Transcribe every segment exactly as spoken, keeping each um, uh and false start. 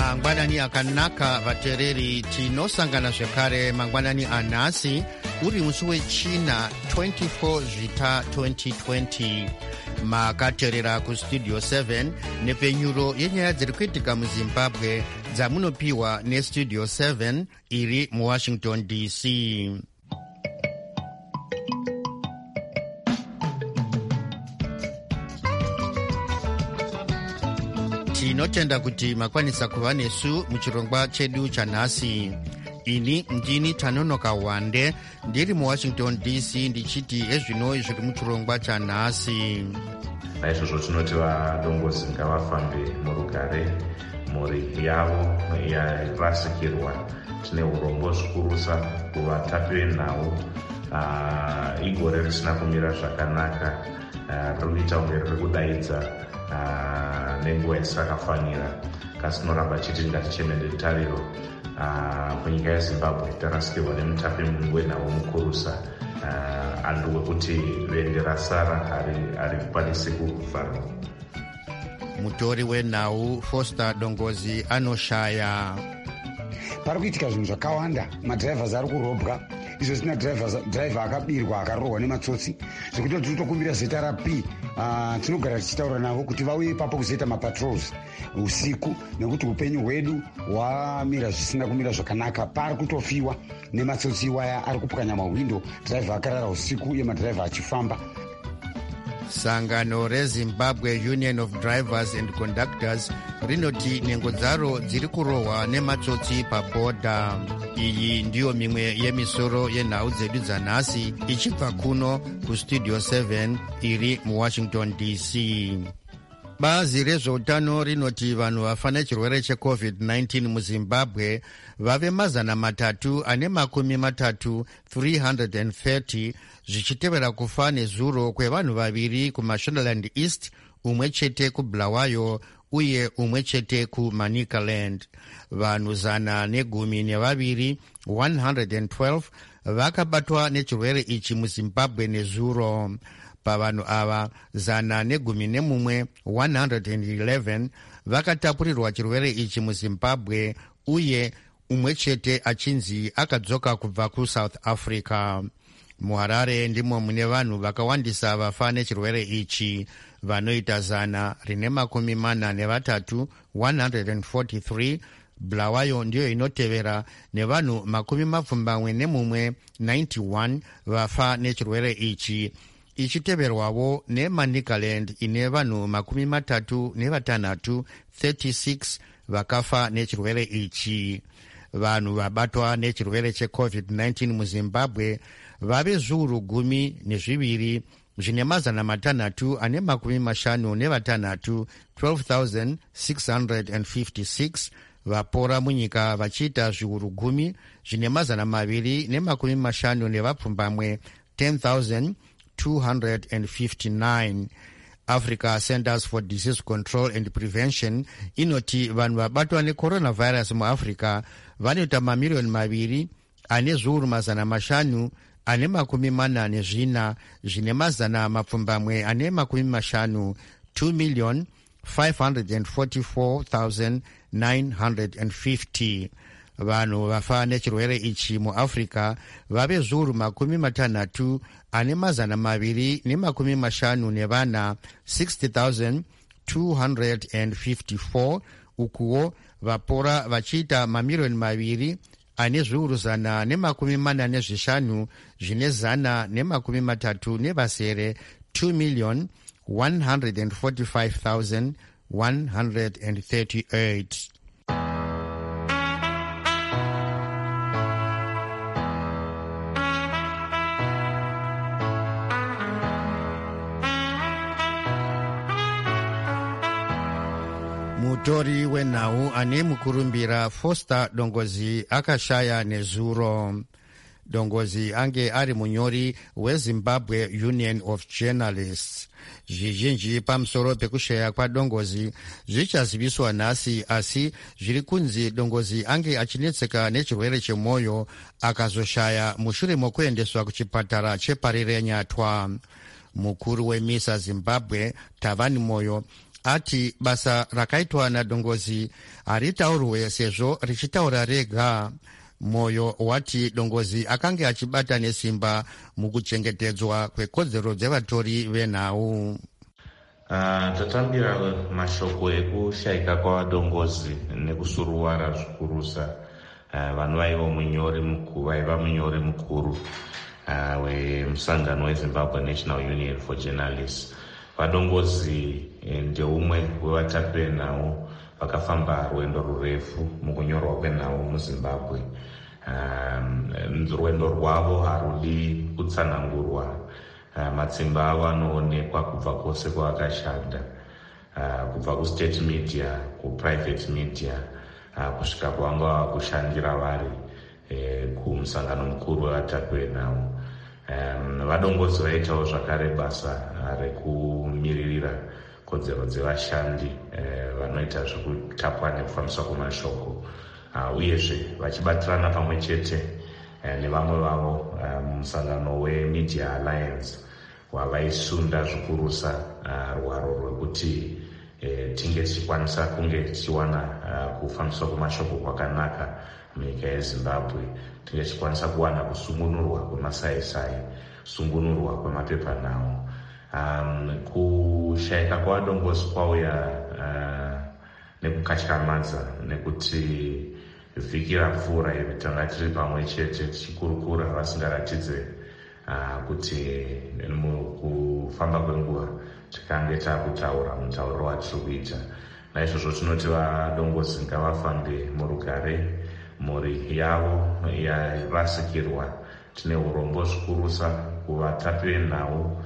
mangwanani akanaka vatereri tinosangana zvekare mangwanani anhasi uri musi wechina twenty-four zvita twenty twenty. Makaterera kustudio seven nepenyuro yenyaya dziri kuitika muzimbabwe dzamunopiwa nestudio seven iri muwashington D C. Tinotenda kuti makwanisa kuva nesu muchirongwa chedu chanhasi. Ini ndini Tanonoka Wande ndiri muwashington D C ndichiti ezvino zviri muchirongwa chanhasi. Naizvozvo tinoti vadongozi ngavafambe murugare, mhuri yavo yarasikirwa. Tine urombo zvikurusa kuvatapi venhau. Igore risina kumira zvakanaka, riri kuita kunge riri kudaidza nenguva isakafanira. Kasi tinoramba chiti ngatichemende tariro kunyika yeZimbabwe tarasikirwa nemutapi wenhau mukurusa. Uh, andu wekuti vende rasara ari kukwanisi kuvharwa. Mutori wenhau Foster Dongozi anoshaya. Pari kuitika zvinhu zvakawanda, madrivers ari kurobwa. Izvo zina driver akabirwa akarohwa nematsotsi zvekuti tinotokumbira zita raP uh, tinogara tichitaura navo kuti vauye ipapo kuzoita mapatrols usiku, nekuti upenyu hwedu hwamira zvisina kumira zvakanaka. Pari kutofiwa nematsotsi waya ari kupwanya mahwindo, driver akarara usiku uye madriver achifamba. Sangano reZimbabwe Union of Drivers and Conductors rinoti nhengo dzaro dziri kurohwa nematsotsi pabhodha. Iyi ndiyo mimwe yemisoro yenhau dzedu dzanhasi ichibva kuno kustudio seven iri muwashington D C. Bazi rezveutano rinoti vanhu vafa nechirwere checovid nineteen muzimbabwe vave mazana matatu ane makumi matatu three hundred thirty, zvichitevera kufa nezuro kwevanhu vaviri kumashonaland east, umwe chete kubulawayo uye umwe chete kumanicaland. Vanhu zana negumi nevaviri one hundred twelve vakabatwa nechirwere ichi muzimbabwe nezuro. Pavanhu ava zana negumi nemumwe one hundred eleven vakatapurirwa chirwere ichi muzimbabwe uye umwe chete achinzi akadzoka kubva kuSouth Africa. MuHarare ndimo mune vanhu vakawandisa vafa nechirwere ichi, vanoita zana rine makumi mana nevatatu one hundred forty-three. Bulawayo ndiyo inotevera nevanhu makumi mapfumbamwe nemumwe ninety-one vafa nechirwere ichi, ichiteverwavo neManicaland ine vanhu makumi matatu nevatanhatu thirty-six vakafa nechirwere ichi. Vanhu vabatwa nechirwere checovid nineteen muzimbabwe vave zviuru gumi nezviviri zvine mazana matanhatu ane makumi mashanu nevatanhatu twelve thousand six hundred fifty-six. Vapora munyika vachiita zviuru gumi zvine mazana maviri nemakumi mashanu nevapfumbamwe ten thousand two hundred fifty-nine. Africa Centers for Disease Control and Prevention inoti vanhu vabatwa necoronavirus muAfrica vanoita mamiliyoni maviri ane zviuru mazana mashanu ane makumi mana nezvina zvine mazana mapfumbamwe ane makumi mashanu two million five hundred forty-four thousand nine hundred fifty. Vanhu vafa nechirwere ichi muAfrica vave zviuru makumi matanhatu ane mazana maviri nemakumi mashanu nevana sixty thousand two hundred fifty-four, ukuwo vapora vachiita mamiliyoni maviri ane zviuru zana nemakumi mana nezvishanu zvine zana nemakumi matatu nevasere two million one hundred forty-five thousand one hundred thirty-eight. Mutori wenhau ane mukurumbira Foster Dongozi akashaya nezuro. Dongozi ange ari munyori weZimbabwe Union of Journalists. Zvizhinji pamusoro pekushaya kwaDongozi zvichaziviswa nhasi, asi zviri kunzi Dongozi ange achinetseka nechirwere chemwoyo akazoshaya mushure mokuendeswa kuchipatara cheParirenyatwa. Mukuru weMISA Zimbabwe Tavani Moyo ati basa rakaitwa nadongozi haritaurwe sezvo richitaura rega. Moyo wati dongozi akange achibata nesimba mukuchengetedzwa kwekodzero dzevatori venhau. Uh, tatambira mashoko ekushayika kwavadongozi nekusuruwara zvikurusa uh, vanhu vaiva munyori mukuru vaiva munyori mukuru uh, wemusangano weZimbabwe National Union for Journalists. Vadongozi ndeumwe wevatapi venhau vakafamba rwendo rurefu mukunyorwa kwenhau muZimbabwe. Um, rwendo rwavo harudi kutsanangurwa. Uh, matsimba avo anoonekwa kubva kwose kwavakashanda, uh, kubva kustate media, kuprivate media, uh, kusvika kwavanga vava kushandira vari eh, kumusangano mukuru wevatapi venhau. Um, vadongozi vaitawo zvakare basa uh, rekumiririra kodzero dzevashandi uh, vanoita zvekutapwa nekufambiswa kwemashoko, uh, uyezve vachibatirana pamwe chete uh, nevamwe vavo mumusangano um, weMedia Alliance wavaisunda zvikurusa uh, rwaro rwekuti eh, tinge tichikwanisa kunge tichiwana uh, kufambiswa kwemashoko kwakanaka munyika yeZimbabwe, tinge tichikwanisa kuwana kusungunurwa kwemasaisai, kusungunurwa kwemapepanhau. Um, kushayika kwavadongozi kwauya uh, nekukatyamadza nekuti vhiki rapfuura iri tanga tiri pamwe chete tichikurukura vasingaratidze uh, kuti mukufamba kwenguva tikange takutaura mutauriro watiri kuita. Naizvozvo tinoti vadongozi ngavafambe murugare, mhuri yavo yarasikirwa. Tine urombo zvikurusa kuvatapi venhau.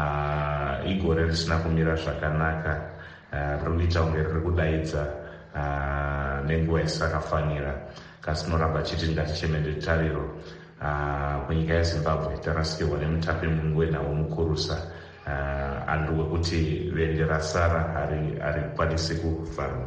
Uh, igore risina kumira zvakanaka, uh, riri kuita kunge riri kudaidza uh, nenguva isakafanira, kasi tinoramba chiti ngatichemedwe tariro. Uh, kunyika yeZimbabwe tarasikirwa nemutapi wenhau mukurusa, uh, andu wekuti vende rasara harikwanisi kuvharwa.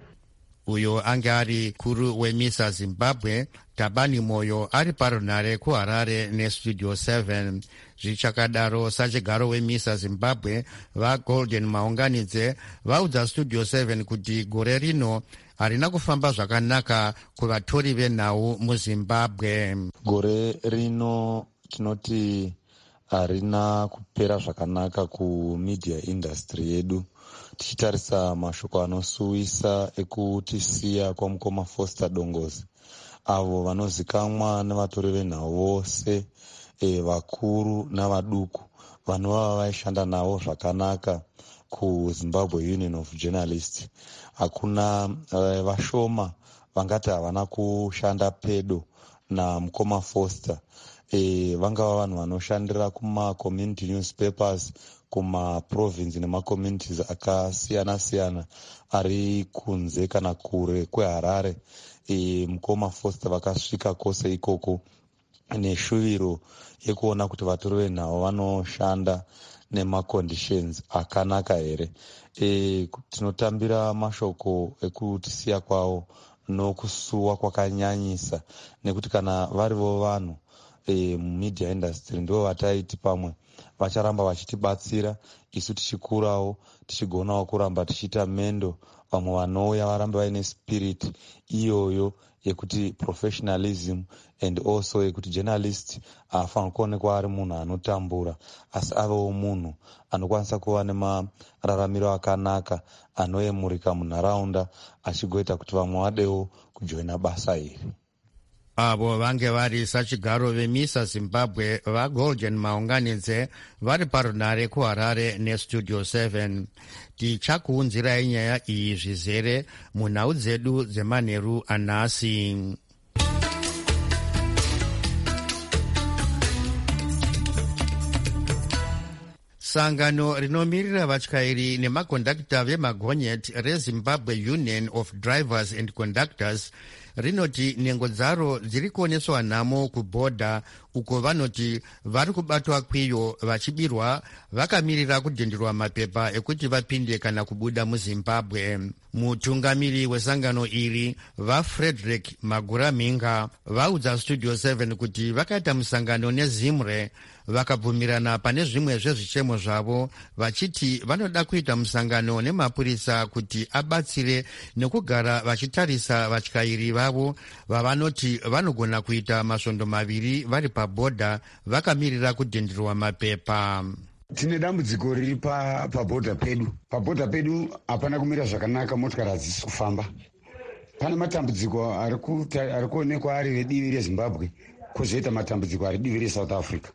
Uyo ange ari kuru weMISA Zimbabwe, Tabani Moyo, ari parunhare kuHarare neStudio seven. Zvichakadaro sachigaro weMISA Zimbabwe vaGolden Maunganidze vaudza Studio seven kuti gore rino harina kufamba zvakanaka kuvatori venhau muZimbabwe. Gore rino tinoti harina kupera zvakanaka kumedia industry yedu, tichitarisa mashoko anosuwisa ekutisiya kwamukoma Foster Dongozi, avo vanozikamwa nevatori venhau vose, e, vakuru navaduku vanova vaishanda navo zvakanaka kuZimbabwe Union of Journalists. Hakuna uh, vashoma vangati havana kushanda pedo namukoma Foster. E, vangava vanhu vanoshandira kuma community newspapers kuma province nemacommunities akasiyana siyana ari kunze kana kure kweHarare. E, mukoma Foster vakasvika kwose ikoko neshuviro yekuona kuti vatori venhau vanoshanda nemaconditions akanaka here. E, tinotambira mashoko ekutisiya kwavo nokusuwa kwakanyanyisa, nekuti kana varivo vanhu e, mumedia industry ndivo vataiti pamwe vacharamba vachitibatsira isu tichikurawo, tichigonawo kuramba tichiita mendo, vamwe vanouya varambe vaine spirit iyoyo yekuti professionalism and also yekuti journalist afanira kuonekwa ari munhu anotambura, asi avewo munhu anokwanisa kuva nemararamiro akanaka, anoyemurika munharaunda, achigoita kuti vamwe vadewo kujoina basa iri. Avo vange vari sachigaro veMISA Zimbabwe vaGolden Maunganidze vari parunhare kuHarare neStudio seven. Tichakuunzirai nyaya iyi zvizere munhau dzedu dzemanheru anhasi. Sangano rinomirira vatyairi nemakondakta vemagonyeti reZimbabwe Union of Drivers and Conductors rinoti nhengo dzaro dziri kuoneswa nhamo kubhodha, uko vanoti vari kubatwa kwiyo vachibirwa vakamirira kudhindirwa mapepa ekuti vapinde kana kubuda muZimbabwe. Mutungamiri wesangano iri vaFrederick Maguraminga vaudza Studio seven kuti vakaita musangano neZimre vakabvumirana pane zvimwe zvezvichemo zvavo, vachiti vanoda kuita musangano nemapurisa kuti abatsire nekugara vachitarisa vatyairi vavo vavanoti vanogona kuita masvondo maviri vari pabhodha vakamirira kudhindirwa mapepa. Tine dambudziko riri pabhodha pedu. Pabhodha pedu hapana kumira zvakanaka, motikari hadzisi kufamba. Pane matambudziko ari kuonekwa ari vedivi reZimbabwe, kwozoita matambudziko ari divi reSouth Africa.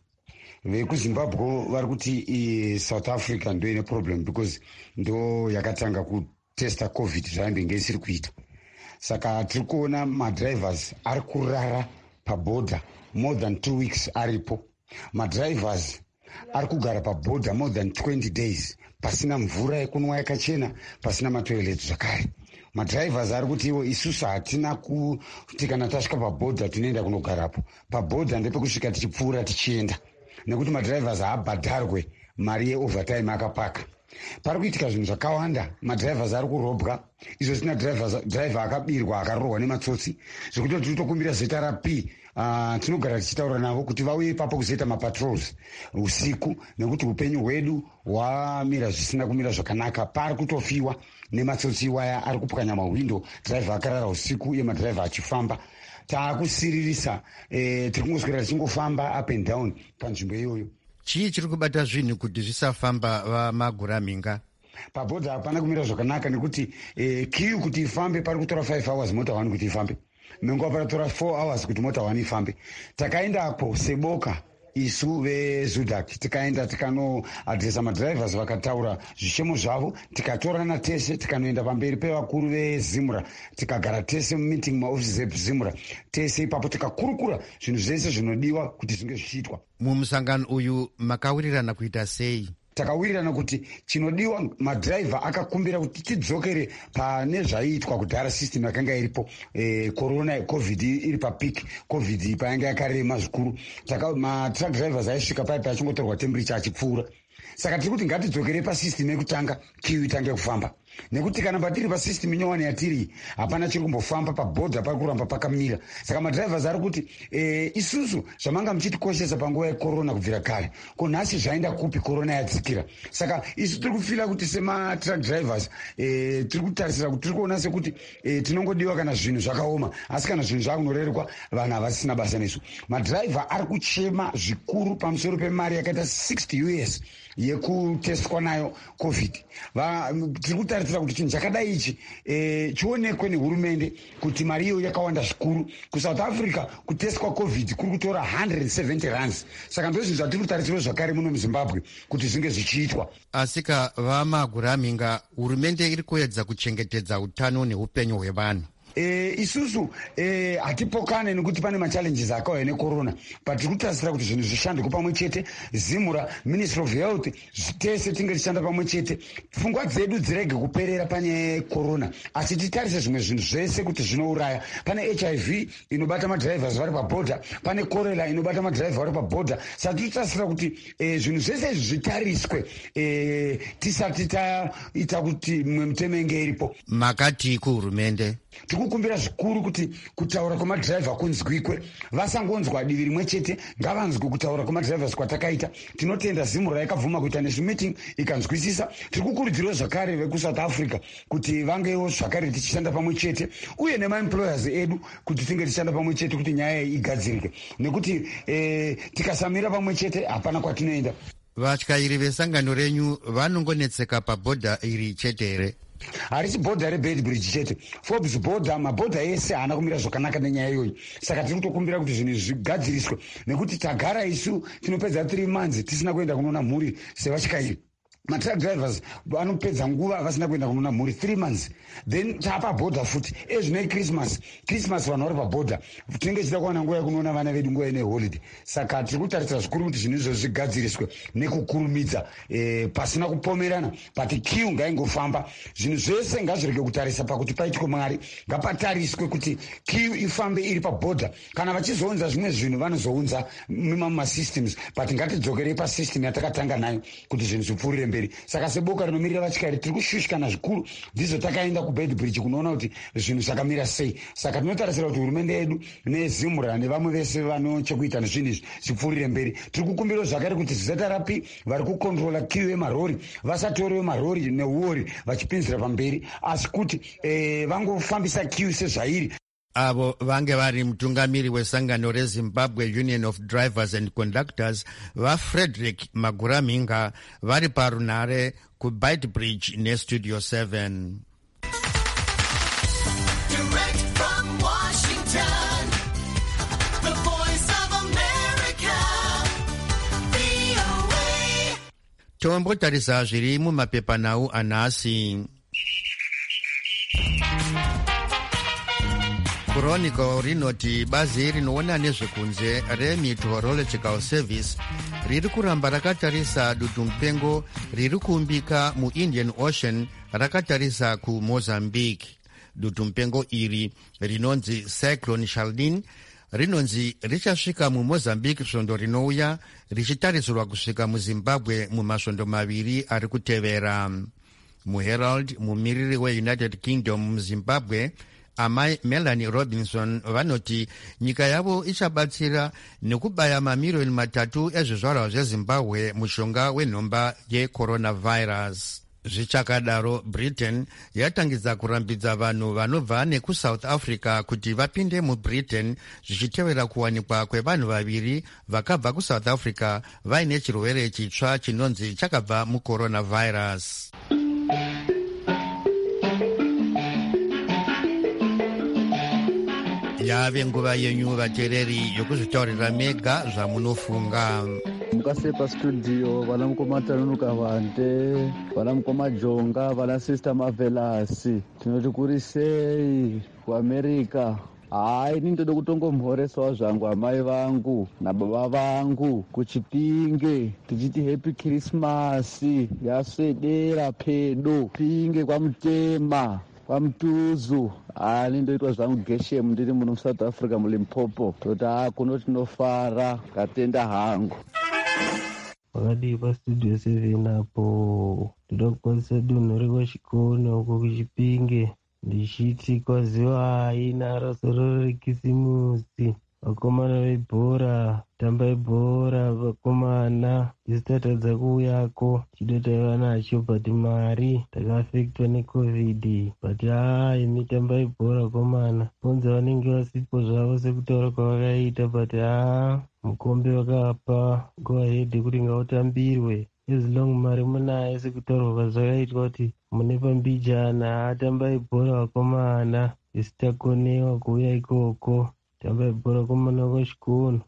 VekuZimbabwe vari kuti South Africa ndo ine problem because ndo yakatanga kutesta covid zvainenge isiri kuita. Saka tiri kuona madrivers ari kurara pabhodha more than two weeks aripo. Madrivers ari kugara pabhodha more than twenty days pasina mvura yekunwa yakachena, pasina matoilet zvakare. Madrivers ari kuti iwo isusu hatina kuti kana tasvika pabhodha tinoenda kunogarapo. Pabhodha ndepekusvika tichipfuura tichienda, nekuti madrivers haabhadharwe mari yeovertime akapaka. Pari kuitika zvinhu zvakawanda. Madrivers ari kurobwa, izvo zina driver akabirwa akarohwa nematsotsi, zvekuti tiri kutokumbira zita raP. Uh, tinogara tichitaura navo kuti vauye ipapo kuzoita mapatrols usiku, nekuti upenyu hwedu hwamira zvisina kumira zvakanaka. Pari kutofiwa nematsotsi waya ari kupwanya mahwindo, driver akarara usiku uye madriver achifamba. Taakusiririsa eh, tiri kungoswera tichingofamba up and down panzvimbo iyoyo. Chii chiri kubata zvinhu kuti zvisafamba vaMaguraminga? Pabhodha hapana kumira zvakanaka, nekuti eh, kiu kuti ifambe pari kutora five hours mota wani kuti ifambe. Menguva paratora four hours kuti mota wani ifambe. Takaendako seboka isu veZUDAC, tikaenda tikanoadresa madrivers vakataura zvichemo zvavo, tikatorana tese tikanoenda pamberi pevakuru veZimra, tikagara tese mumeeting maofisi eZimra tese ipapo tikakurukura zvinhu zvese zvinodiwa kuti zvinge zvichiitwa. Mumusangano uyu makawirirana kuita sei? Takawirirana kuti chinodiwa, madriver akakumbira kuti tidzokere pane zvaiitwa kudhara, system yakanga iripo, eh, corona covid iri papik, covid payanga yakarema zvikuru. Matruck drivers aisvika paipa achingotorwa temperature achipfuura. Saka tiri kuti ngatidzokere pasystem yekutanga, kiu itange kufamba, nekuti kana patiri pasystem inyowani yatiri hapana chiri kumbofamba, pabhodha pari kuramba pakamira. Saka madrivers ari kuti e, isusu zvamanga muchitikoshesa panguva yekorona kubvira kare, ko nhasi zvaenda kupi korona yadzikira. Saka isu tiri kufila kuti sematruck drivers e, tiri kutarisira kuti tiri kuona sekuti e, tinongodiwa kana zvinhu zvakaoma, asi kana zvinhu zvakunorerwa vanhu havasisina basa nesu. Madriver ari kuchema zvikuru pamusoro pemari yakaita sixty U S yekutestwa nayo covid. Tiri kutarisira kuti chinhu chakadai ichi e, chionekwe nehurumende kuti mari iyo yakawanda zvikuru. KuSouth Africa kutestwa covid kuri kutora one hundred seventy rands. Saka ndozvinhu zvatiri kutarisira zvakare muno muZimbabwe kuti zvinge zvichiitwa. Asika vaMaguraminga, hurumende iri kuedza kuchengetedza utano neupenyu hwevanhu. E, isusu e, hatipokane nekuti pane machallenges akauya nekorona, but tiri kutarisira kuti zvinhu zvishandike pamwe chete. Zimura, Ministry of Health, tese tinge tichishanda pamwe chete. Pfungwa dzedu dzirege kuperera pane korona, asi titarise zvimwe zvinhu zvese kuti zvinouraya. Pane H I V inobata madrivers vari pabhodha, pane korera inobata madriver vari pabhodha. Saka tiri kutarisira kuti e, zvinhu zvese izvi zvitariswe e, tisati taita kuti mimwe mutemenge iripo. Makati kuhurumende tikukumbira zvikuru kuti kutaura kwemadriver kunzwikwe, vasangonzwa divi rimwe chete, ngavanzwe kutaura kwemadrivers kwatakaita. Tinotenda Zimura yakabvuma kuita national meeting ikanzwisisa. Tiri kukurudzirawo zvakare vekuSouth Africa kuti vangewo zvakare tichishanda pamwe chete, uye nemaemployers edu kuti tinge tichishanda pamwe chete kuti nyaya iyi igadzirike, nekuti eh, tikasamira pamwe chete hapana kwatinoenda. Vatyairi vesangano renyu vanongonetseka pabhodha iri chete here? Harisi bhodha reBedbridge chete, Forbes bhodha, mabhodha ese haana kumira zvakanaka nenyaya iyoyi. Saka tiri kutokumbira kuti zvinhu zvigadziriswe, nekuti tagara isu tinopedza three months tisina kuenda kunoona mhuri sevatyairi. Matruck drivers vanopedza nguva vasina kuenda kunoona mhuri three months, then tapa bhodha futi ezvino Christmas Christmas vanhu vari pabhodha, tinenge tichida kuwana nguva yekunoona vana vedu nguva ine holiday. Saka tiri kutarisira zvikuru kuti zvinhu izvo zvigadziriswe nekukurumidza, eh, pasina kupomerana, pati kiu ngaingofamba. Zvinhu zvese ngazvirege kutarisa pakuti paitwe mari, ngapatariswe kuti kiu ifambe iri pabhodha. Kana vachizounza zvimwe zvinhu vanozounza mima mumasystems, but ngatidzokerei pasystem yatakatanga nayo kuti zvinhu zvipfuurire mberi. mberi. Saka seboka rinomirira vatyari tiri kushushikana zvikuru, ndizvo takaenda kuBedbridge kunoona kuti zvinhu zvakamira sei. Saka tinotarisira kuti hurumende yedu neZimura nevamwe vese vano chekuita nezvinhu izvi zvipfuurire mberi. Tiri kukumbirawo zvakare kuti Z R P vari kukontrola kiu yemarori vasatorewo marori neuori vachipinzira pamberi, asi kuti eh, vangofambisa kiu sezvairi. Avo vange vari mutungamiri wesangano reZimbabwe Union of Drivers and Conductors vaFrederick Maguraminga vari parunare kuBedbridge neStudio seven. Tombotarisa zviri mumapepanhau anhasi. Chronicle rinoti bazi rinoona nezvekunze reMeteorological Service riri kuramba rakatarisa dutumupengo riri kuumbika muIndian Ocean rakatarisa kuMozambique. Dutumupengo iri rinonzi Cyclone Shaldin rinonzi richasvika muMozambique svondo rinouya, richitarisirwa kusvika muZimbabwe mumasvondo maviri ari kutevera. MuHerald, mumiriri weUnited Kingdom muZimbabwe, amai Melanie Robinson, vanoti nyika yavo ichabatsira nekubaya mamiriyoni matatu ezvizvarwa zveZimbabwe mushonga wenhomba yecoronavirus. Zvichakadaro, Britain yatangidza kurambidza vanhu vanobva nekuSouth Africa kuti vapinde muBritain zvichitevera kuwanikwa kwevanhu vaviri vakabva kuSouth Africa vaine chirwere chitsva chinonzi chakabva mucoronavirus. Yave nguva yenyu vateereri yokuzvitaurira mega zvamunofunga. Mukasepa studio vana mukoma Tanunuka Vande, vana mukoma Jonga, vana sister Mavelasi, tinoti kuri sei kuAmerica. Hai, ini ndode kutongomhoresawo zvangu amai vangu nababa vangu kuChipinge tichiti happy Christmas yaswedera pedo Pinge kwaMutema kwaMutuzu. Ani ndoitwa zvangu Geshemu ndiri muno South Africa muLimpopo, toti haa kuno tinofara katenda hangu. Wakadi paStudio seven apo ndoda kukonzesa dunhu rekwachikona uko kuChipinge ndichiti kwaziwa haina rasoro rekisimusi. Vakomana vebhora tambai bhora, vakomana isi tatadza kuuyako chido taiva nacho but mari takafektwa necovid, but haa imi tambai bhora vakomana. Bonza vanenge vasipo zvavo sekutaura kwavakaita, but haa mukombe vakapa go ahead kuti ngautambirwe as long mari munayo sekutaurwa kwazvakaitwa kuti mune pambijana. Tambai bhora vakomana, isi takonewa kuuya ikoko. Tambai bhora vakomana kwachikona.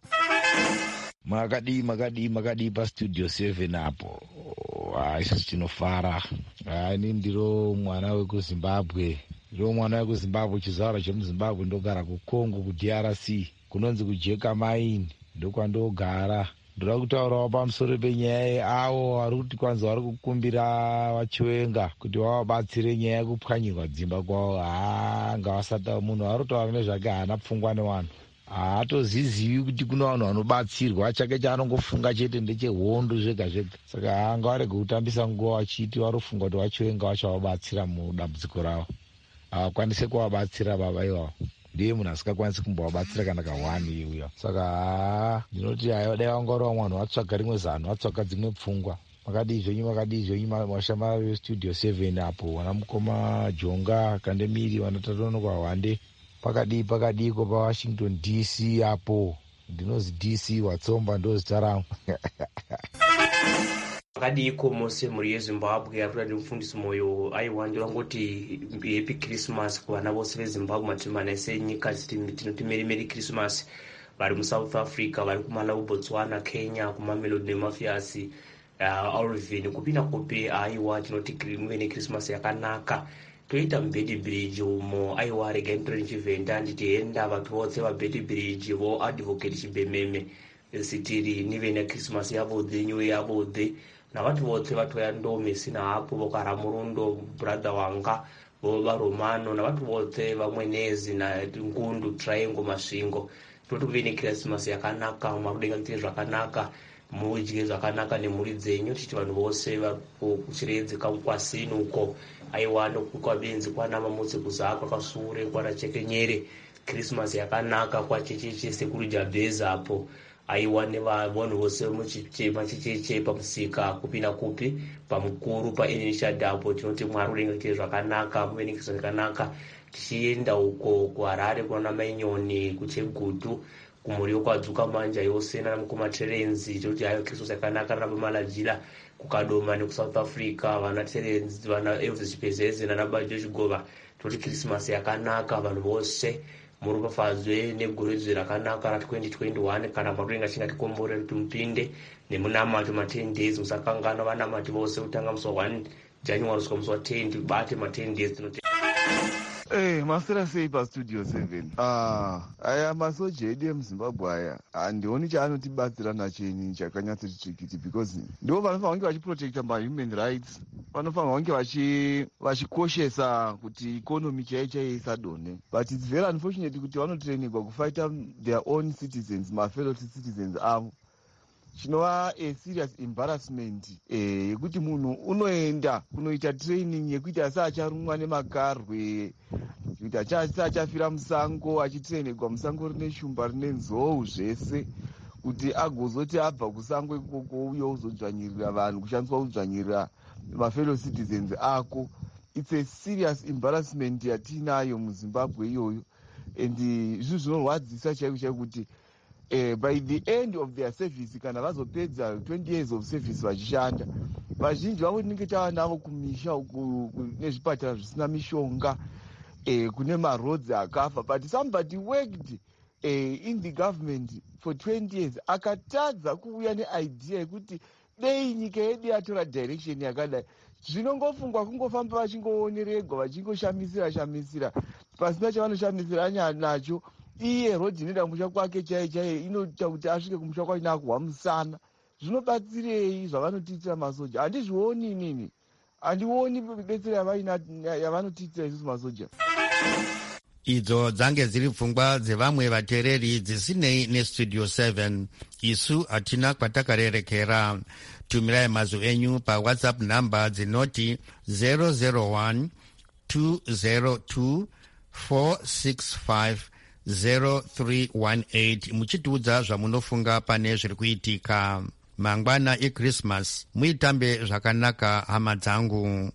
Makadi makadi makadi paStudio seven apo. Isusu tinofara. Ini ndiro mwana wekuZimbabwe. Ndiro mwana wekuZimbabwe, chizvarwa chemuZimbabwe, ndogara kuCongo kuD R C kunonzi kujeka maini, ndokwandogara. Ndoda kutaurawo pamusoro penyaya avo vari kuti kwanzi vari kukumbira vaChiwenga kuti vavabatsire nyaya yekupwanyirwa dzimba kwavo. Haa, ngavasata. Munhu ari kutaura nezvake haana pfungwa nevanhu, haatozizivi kuti kuna vanhu vanobatsirwa. Chake chaanongofunga chete ndechehondo zvega zvega. Saka haa, ngavarege kutambisa nguva vachiti vari kufunga kuti vaChiwenga vachavabatsira mudambudziko ravo. Havakwanise kuvabatsira baba ivavo. Ndiye munhu asingakwanisi kumbovabatsira kana kahwani iuya. Saka haa, ndinoti hayo dai vangauriwa mwanhu vatsvaga rimwe zano, vatsvaga dzimwe pfungwa. Makadi zvenyu makadi zvenyu mashama veStudio seven apo, vana mukoma Jonga Kandemiri, vana Tanunuka Vande, pakadi pakadiko paWashington D C apo. Ndinozi D C Watsomba ndozita rangu. Akadiko mose muri yeZimbabwe ari kuti mufundisi moyo aiwa ndingoti happy Christmas kuvana vose veZimbabwe matimana ese nyika tinoti merry merry Christmas. Vari muSouth Africa, vari kuMalawi, Botswana, Kenya, kuMamelodi neMafias, uh, Alvin kupinda kupi aiwa tinoti muve neChristmas yakanaka. Toita muBedbridge umo aiwa rega nditori ndichivhenda nditienda vantu vose vaBedbridge vo advocate Chibhememe sitiri nive neChristmas yavode new yavode navatu vose vatoya ndome sina hapo vokara murundo brother wanga vo Romano navatu vose vamwenezi na Ngundu Triangle Masvingo. Toti kuve neChristmas yakanaka, makudenga kuti zvakanaka. mudye zvakanaka nemhuri dzenyu, tichiti vanhu vose kuchiredzi kwasini uko aiwa kwabenzi kwana mamutse kuzaa kwakasure kwana chekenyere, Christmas yakanaka kwachecheche sekuru Jabeza apo aiwa nevanhu vose muchichema chicheche pamusika kupi nakupi pamukuru painishadhapo. Tinoti Mwari urengereke zvakanaka, muvenekeswa zvakanaka. Tichienda uko kuHarare kunaana Mainyoni, kuChegutu, kumuriwo kwadzuka manja yose nana mukumaTerenzi, toti hayo Christmas yakanaka nana Malajila, kukadoma nekusouth Africa vana Terenzi, vana Elvis Chipezeze nana Bajo Chigova. Toti Christmas yakanaka, vanhu vose murupafadzwe negoredzwe rakanaka ra twenty twenty-one. Kana Mwari achingatikombore kuti mupinde nemunamato ma ten days, musakangana vanamati vose kutanga musi wa one January kusvika musi wa ten, tibate ma ten days. Tinoti Eh, masera sei pastudio seven. Ah, aya masoja edu emuZimbabwe aya handioni chaanotibatsira nacheni chakanyatsoti trikiti, because ndivo vanofanira kunge vachiprotecta mahuman rights, vanofanira kunge vachi vachikoshesa kuti ikonomi chai chai isadonhe, but it's very unfortunate kuti vanotrainigwa kufighta their own citizens, mafellow citizens avo. Chinova a serious embarrassment yekuti eh, munhu unoenda kunoita training yekuti asacharumwa nemakarwe, kuti asachafira musango achitrainigwa musango rine shumba rine nzou zvese, kuti agozoti abva kusango ikoko uye uzodzvanyirira vanhu, kushandiswa kudzvanyirira mafellow citizens ako. It's a serious embarrassment yatinayo muZimbabwe iyoyo, and izvi zvinorwadzisa chaiko chaiko kuti Uh, by the end of their service, kana vazopedza twenty years of service vachishanda, vazhinji vavo tinenge tava navo kumisha nezvipatara zvisina mishonga, uh, kune maroads akafa, but somebody worked uh, in the government for twenty years akatadza kuuya neidea yekuti dei nyika yedu yatora direction yakadai, zvinongofungwa kungofamba vachingooneregwa vachingoshamisira shamisira pasina chavanoshamisira nacho. Iye rodhi inoenda kumusha kwake chaiye chaiye inoita kuti asvike kumusha kwake nakuhwa musana. Zvinobatsirei zvavanotiitira masoja? Handizvioni inini, handioni betsero yavanotiitira isusu masoja. Idzo dzange dziri pfungwa dzevamwe vateereri dzisinei nestudio seven. Isu hatina kwatakarerekera. Tumirai mazwi enyu pawhatsapp namba dzinoti zero zero one two zero two four six five zero three one eight muchitiudza zvamunofunga pane zviri kuitika. Mangwana eChristmas, muitambe zvakanaka hama dzangu.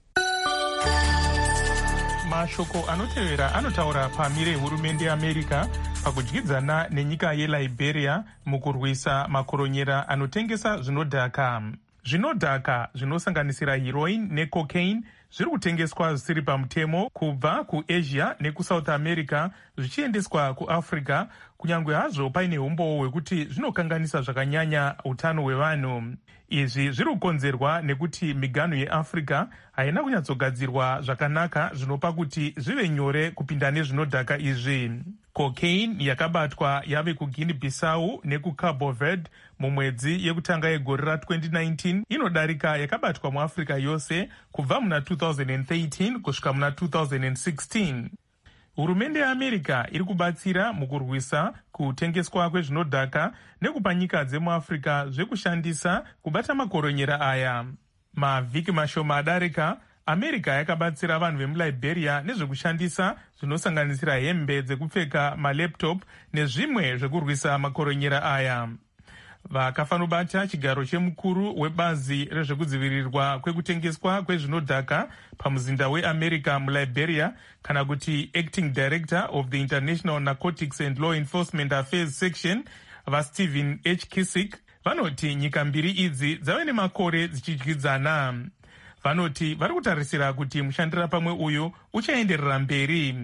Mashoko anotevera anotaura pamire hurumende yeAmerica pakudyidzana nenyika yeLiberia mukurwisa makoronyera anotengesa zvinodhaka. Zvinodhaka zvinosanganisira heroin necocaine zviri kutengeswa zvisiri pamutemo kubva kuAsia nekuSouth America zvichiendeswa kuAfrica, kunyange hazvo paine umboo hwekuti zvinokanganisa zvakanyanya utano hwevanhu. Izvi zviri kukonzerwa nekuti miganhu yeAfrica haina kunyatsogadzirwa zvakanaka zvinopa kuti zvive nyore kupinda nezvinodhaka izvi. Cocaine yakabatwa yave kuGuinea Bissau nekuCabo Verde mumwedzi yekutanga yegore ratwenty nineteen inodarika yakabatwa muAfrica yose kubva muna two thousand thirteen kusvika muna two thousand sixteen. Hurumende yeAmerica iri kubatsira mukurwisa kutengeswa kwezvinodhaka nekupa nyika dzemuAfrica zvekushandisa kubata makoronyera aya. Mavhiki mashoma adarika, America yakabatsira vanhu vemuLiberia nezvekushandisa zvinosanganisira hembe dzekupfeka, malaptop nezvimwe zvekurwisa makoronyera aya. Vakafanobata chigaro chemukuru webazi rezvekudzivirirwa kwekutengeswa kwezvinodhaka pamuzinda weAmerica muLiberia, kana kuti Acting Director of the International Narcotics and Law Enforcement Affairs Section, vaStephen H. Kissick, vanoti nyika mbiri idzi dzave nemakore dzichidyidzana. Vanoti vari kutarisira kuti mushandira pamwe uyu uchaenderera mberi.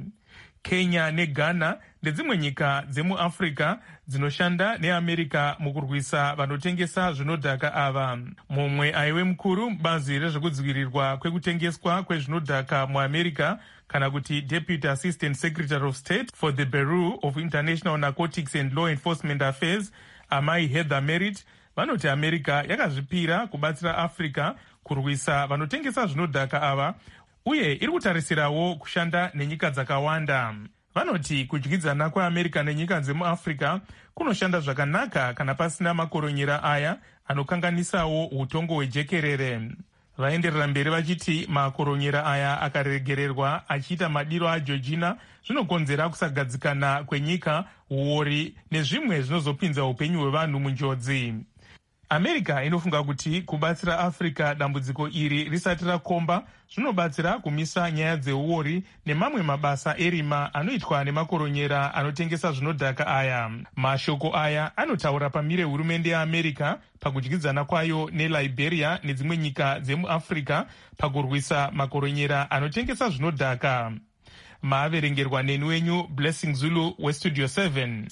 Kenya neGhana ndedzimwe nyika dzemuAfrica dzinoshanda neAmerica mukurwisa vanotengesa zvinodhaka ava. Mumwe aiwe mukuru mubazi rezvekudzivirirwa kwekutengeswa kwezvinodhaka muAmerica, kana kuti Deputy Assistant Secretary of State for the Bureau of International Narcotics and Law Enforcement Affairs, Amai Heather Merritt, vanoti America yakazvipira kubatsira Africa kurwisa vanotengesa zvinodhaka ava, uye iri kutarisirawo kushanda nenyika dzakawanda. Vanoti kudyidzana kweAmerica nenyika dzemuAfrica kunoshanda zvakanaka kana pasina makoronyera aya anokanganisawo utongo hwejekerere. Vaenderera mberi vachiti makoronyera aya akaregererwa achiita madiro ageorgina zvinokonzera kusagadzikana kwenyika, uori nezvimwe zvinozopinza upenyu hwevanhu munjodzi. America inofunga kuti kubatsira Africa dambudziko iri risati rakomba zvinobatsira kumisa nyaya dzeuori nemamwe mabasa erima anoitwa nemakoronyera anotengesa zvinodhaka aya. Mashoko aya anotaura pamire hurumende yeAmerica pakudyidzana kwayo neLiberia nedzimwe nyika dzemuAfrica pakurwisa makoronyera anotengesa zvinodhaka. Maaverengerwa neni wenyu Blessing Zulu weStudio seven.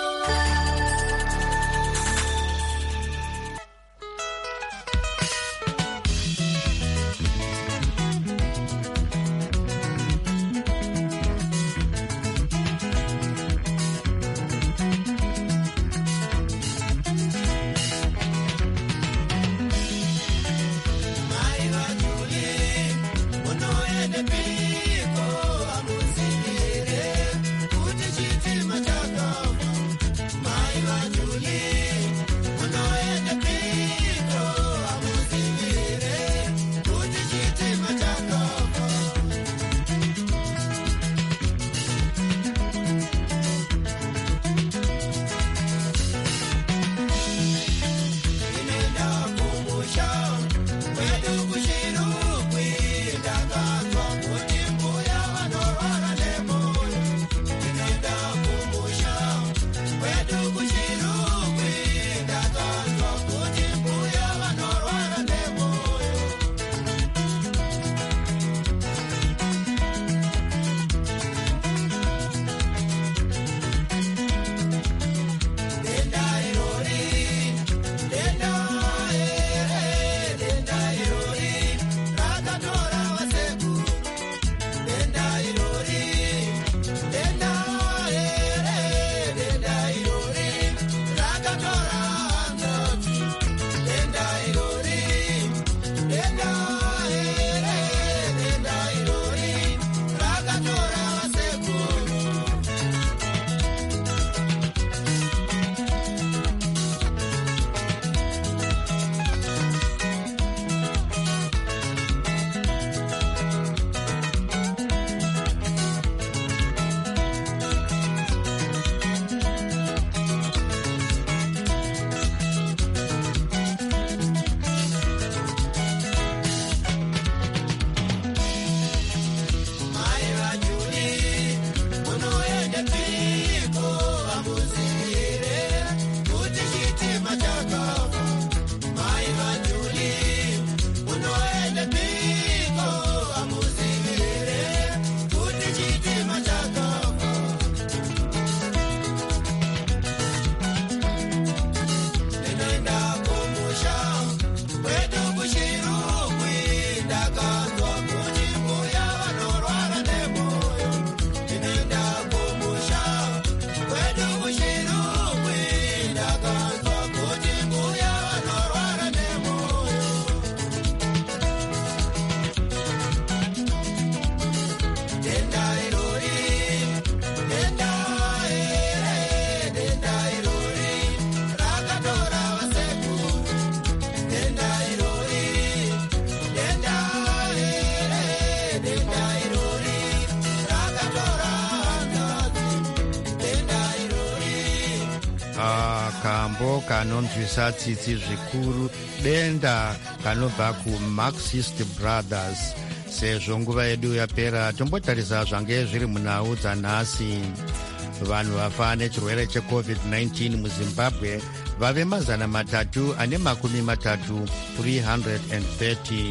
kambo kanonzwisa tsitsi zvikuru, denda kanobva kuMarxist Brothers. Sezvo nguva yedu yapera, tombotarisa zvange zviri munhau dzanhasi. Vanhu vafa nechirwere checovid nineteen muZimbabwe vave mazana matatu ane makumi matatu three hundred thirty.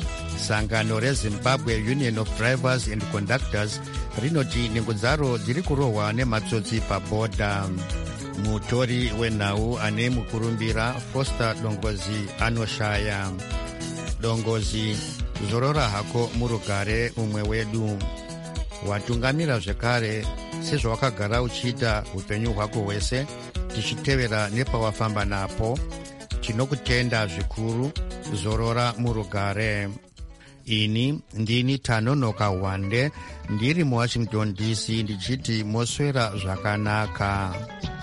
Sangano reZimbabwe Union of Drivers and Conductors rinoti nhengo dzaro dziri kurohwa nematsotsi pabhodha. Mutori wenhau ane mukurumbira Foster Dongozi anoshaya. Dongozi, zorora hako murugare umwe wedu. Watungamira zvekare sezvawakagara uchiita upenyu hwako hwese, tichitevera nepawafamba napo. Tinokutenda zvikuru, zorora murugare. Ini ndini Tanonoka Wande, ndiri muWashington D C, ndichiti moswera zvakanaka.